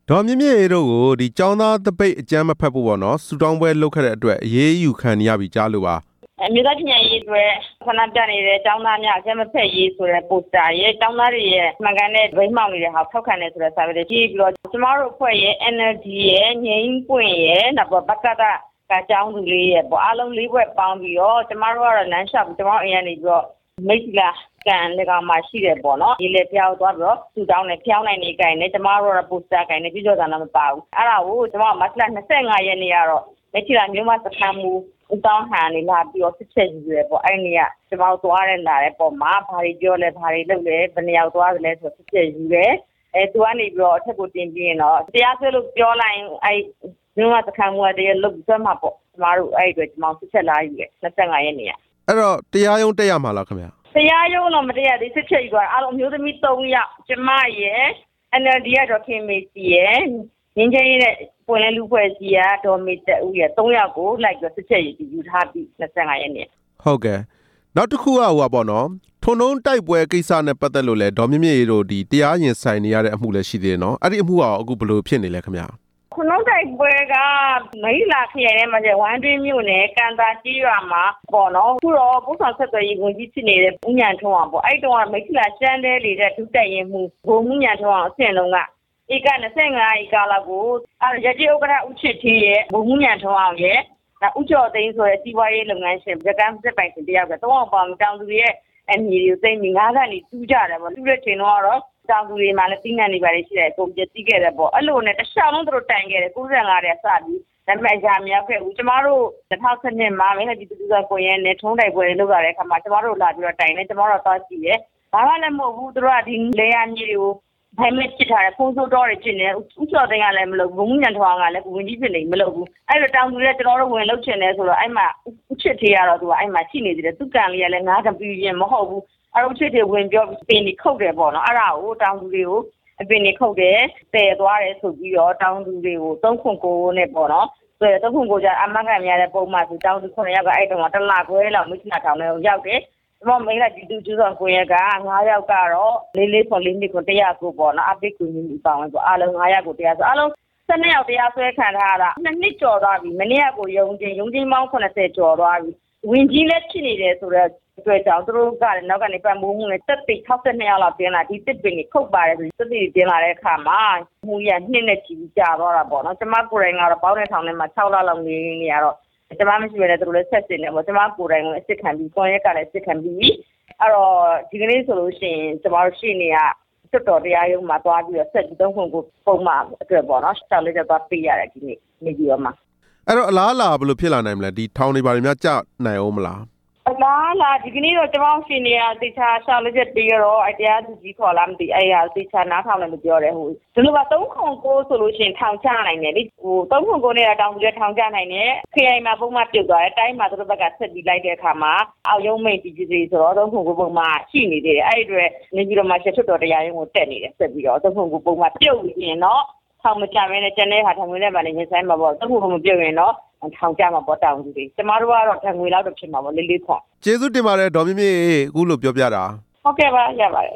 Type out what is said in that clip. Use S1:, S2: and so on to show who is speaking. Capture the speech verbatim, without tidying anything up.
S1: ဒေါ်မြင့်မြင့်အေးတို့ကိုဒီကျောင်းသားတပိတ်အကြမ်းမဖက်ဖို့ပေါ့နော်ဆူတောင်းပွဲလုပ်ခဲ့တဲ့အတွက်အေးအေးယူခံရပြီကြားလို့ပါ
S2: အမျိုးသားချင်းရေးတွေဆန္ဒပြနေတဲ့ကျောင်းသားများအကြမ်းမဖက်ရေးဆိုတဲ့ပိုစတာရဲ့ကျောင်းသားတွေရဲ့မှန်ကန်တဲ့ဗိမ်းမောင်နေတဲ့ဟာထောက်ခံနေဆိုတဲ့စာပေတွေကြည့်ပြီးတော့ကျမတို့အဖွဲ့ရဲ့ N L D ရဲ့ငြိမ်းပွင့်ရဲ့နောက်ဘက်ကတာကကျောင်းသူလေးရဲ့ပေါ့အားလုံးလေးဘွဲ့ပေါင်းပြီးတော့ကျမတို့ကတော့လမ်းလျှောက်ပြီးကျမတို့အိမ်ကနေပြီးတော့မိတ်လာကန်လေကောင်မှရှိတယ်ပေါ့နော်ဒီလေဖျောက်သွားပြီးတော့သူတောင်းနေဖျောင်းနိုင်နေကြတယ်ကျမတို့ကတော့ပိုစတာကိုင်းနေပြီးတော့တာမပါဘူးအဲ့ဒါကိုကျမမတ်လ၂၅ရက်နေ့ကတော့လက်ချီလာမြို့မှာစခန်းမူဦးတောင်းဟန်နေလာပြီးတော့စစ်ချက်ယူရဲပေါ့အဲ့ဒီကကျမတို့သွားရလာတဲ့ပုံမှာဘာတွေပြောလဲဘာတွေလုပ်လဲဘယ်နှယောက်သွားတယ်လဲဆိုစစ်ချက်ယူရဲအဲသူကနေပြီးတော့အထက်ကိုတင်ပြရင်တော့တရားစွဲလို့ပြောလိုက်အဲ့မြို့မှာစခန်းမူတည်းလုတ်ဆွဲမှာပေါ့ကျမတို့အဲ့ဒီအတွက်ကျမစစ်ချက်လာယူရဲ၂၅ရက်နေ့က
S1: အဲ့တော့တရားရုံးတက်ရမှာလားခင်ဗျာ
S2: တရားရုံးတော့မတရားသေးစစ်ချက်ယူသွားအားလုံးအမျိုးသမီး၃ယောက်ကျမရဲ့ N L D ရတော့ခင်မေစီရဲ့ငင်းချင်းရဲ့ပွင့်လင်းလူဖွဲ့စီကဒေါ်မေတက်ဦးရဲ့၃ယောက်ကိုလိုက်ပြီးစစ်ချက်ယူထားပြီး၂၅ရက်နေ့
S1: ဟုတ်ကဲ့နောက်တစ်ခုကဟိုပါပေါ့နော်ထုံထုံတိုက်ပွဲကိစ္စနဲ့ပတ်သက်လို့လဲဒေါ်မြင့်မြင့်တို့ဒီတရားရင်ဆိုင်နေရတဲ့အမှုလည်းရှိသေးတယ်နော်အဲ့ဒီအမှုကအခုဘယ်လိုဖြစ်နေလဲခင်ဗျာ
S2: ခုနတိုက်ပွဲကမိလာခရိုင်ထဲမှာကျဝမ်းတွင်းမြို့နယ်ကန်တာကြီးရွာမှာပေါ့နော်ခုတော့ပုဆောင်ဆက်သွယ်ရေးဝန်ကြီးဖြစ်နေတဲ့ဦးညံထုံးအောင်ပေါ့အဲ့တုန်းကမိလာရှမ်းတဲလေတဲ့ဒုတက်ရင်မှုဘုံမှုညံထုံးအောင်အဆင့်လုံးကဧက၂၅ဧကလောက်ကိုအဲ့ရတိဥက္ကဋ္ဌဦးချစ်သေးရဲ့ဘုံမှုညံထုံးအောင်ရဲ့ဦးကျော်သိန်းဆိုတဲ့စီးပွားရေးလုပ်ငန်းရှင်ဗကန်းစစ်ပိုင်ရှင်တယောက်ကသုံးအောင်ပေါင်းတောင်သူရဲ့အညီတွေကိုသိပြီးငါးကနေတူးကြတယ်ပေါ့တူးတဲ့ချိန်တော့တော့တောင်သူတွေမှာလည်းပြီးငံ့နေပါလေရှိတယ်ပုံပြတိခဲ့တယ်ပေါ့အဲ့လိုနဲ့တစ်ခြားလုံးသူတို့တိုင်ခဲ့တယ်၉၅တဲ့စပြီးဒါပေမဲ့အရာမရောက်ခဲ့ဘူးကျမတို့၂၀၁၂မှာမင်းတို့ဒီတူကကိုရဲနဲ့ထုံးတိုက်ပွဲလုပ်ရတဲ့အခါမှာကျမတို့လာပြီးတော့တိုင်နေကျမတို့သွားကြည့်ရဲဘာမှလည်းမဟုတ်ဘူးသူတို့ကဒီလေယာဉ်ကြီးတွေကိုဘယ်မဲ့ချစ်ထားတယ်ဖုန်းဆိုးတော့တွေချစ်နေဥကျော်သိန်းကလည်းမလုပ်ဘူးဘုံညံထွားကလည်းဝင်ကြီးဖြစ်နေမလုပ်ဘူးအဲ့လိုတောင်သူတွေကျွန်တော်တို့ဝင်လုပ်ချင်တယ်ဆိုတော့အဲ့မှာဥချစ်သေးရတော့သူကအဲ့မှာရှိနေသေးတယ်သူကံလေးကလည်းငါးကပြင်းမဟုတ်ဘူးအဲ့လိုချစ်တွေဝင်ပြောပင်နေခုတ်တယ်ပေါ့နော်အဲ့ဒါကိုတောင်သူတွေကိုအပင်နေခုတ်တယ်ပယ်သွားတယ်ဆိုပြီးတော့တောင်သူတွေကိုသုံးခွန်ကိုနဲ့ပေါ့နော်ဆိုတော့သုံးခွန်ကိုကြအမကန်များတဲ့ပုံမှန်ဆိုတောင်သူခုနှစ်ယောက်ကအဲ့တုန်းကတလခွဲလောက်မိချနာထောင်ထဲကိုရောက်တယ်ဒီမှာမိလာဒီတူကျူဆောင်ကိုရက၅ယောက်ကတော့လေးလေးပေါ်လေးနှစ်ကိုတရားကိုပေါ့နော်အပိတ်ကူညီပေါင်းဆိုအားလုံး၅ယောက်ကိုတရားဆိုအားလုံး၁၂ယောက်တရားဆွဲခံထားတာနှစ်နှစ်ကျော်သွားပြီမနေ့ကကိုယုံချင်းယုံချင်းပေါင်း၇၀ကျော်သွားပြီဝင်ကြီးလက်ဖြစ်နေတယ်ဆိုတော့အတွက်ကြောင့်သူတို့ကလည်းနောက်ကနေပတ်မိုးမှုနဲ့တက်တိ၆၂ယောက်လောက်ပြင်လာဒီတစ်ပင်ကိုခုတ်ပါတယ်ဆိုတက်တိပြင်လာတဲ့အခါမှာမှုရနှစ်နဲ့ချီကြာသွားတာပေါ့နော်ကျမကိုယ်တိုင်ကတော့ပေါင်းတဲ့ထောင်ထဲမှာ၆လလောက်နေနေရတော့ကျမမရှိဘဲနဲ့သူတို့လည်းဆက်စင်နေပေါ့ကျမကိုယ်တိုင်လည်းအစ်စ်ခံပြီးကိုယ်ရက်ကလည်းအစ်စ်ခံပြီးအဲ့တော့ဒီကနေ့ဆိုလို့ရှိရင်ကျမတို့ရှိနေရစွတ်တော်တရားရုံးမှာသွားပြီးတော့ဆက်ပြီးသုံးခုကိုပုံမှန်အတွက်ပေါ့နော်ဆက်လေးတော့သွားပေးရတယ်ဒီနေ့နေပြီးတော့မှ
S1: အဲ့တော့အလားအလာဘယ်လိုဖြစ်လာနိုင်မလဲဒီထောင်တွေဘာတွေများကြနိုင်အောင်မလား
S2: အလားလာဒီကနေ့တော့ကျမတို့ရှင်နေရတေချာရှာလို့ချက်ပြီးတော့အတရားသူကြီးခေါ်လာမသိအဲ့ရတေချာနားထောင်လည်းမပြောတယ်ဟိုဒီလိုကသုံးခုကိုဆိုလို့ရှိရင်ထောင်ချနိုင်တယ်လေဟိုသုံးခုကိုနေတာတောင်ပြီးထောင်ချနိုင်တယ်ခရိုင်မှာပုံမှန်ပြုတ်သွားတယ်တိုင်းမှာသူတို့ဘက်ကဆက်ပြီးလိုက်တဲ့အခါမှာအောက်ရုံးမိတ်ကြီးကြီးဆိုတော့သုံးခုကိုပုံမှန်ရှိနေသေးတယ်အဲ့ဒီအတွက်နေပြီးတော့မှချက်ထွတ်တော်တရားရုံးကိုတက်နေတယ်ဆက်ပြီးတော့သုံးခုကိုပုံမှန်ပြုတ်ရင်တော့ထောင်မချမဲနဲ့ကျန်တဲ့ဟာထောင်ဝင်တဲ့မှာလည်းရင်ဆိုင်မှာပေါ့သုံးခုကိုမပြုတ်ရင်တော့ထောင်ကြမှာပေါ့တောင်သူတွေကျမတို့ကတော့ထံငွေလောက်တော့ဖြစ်မှာပေါ့လေးလေးခွန်
S1: ကျေးဇူးတင်ပါတယ်ဒေါ်မြင့်မြင့်အခုလို့ပြောပြတာ
S2: ဟုတ်ကဲ့ပါရပါတယ်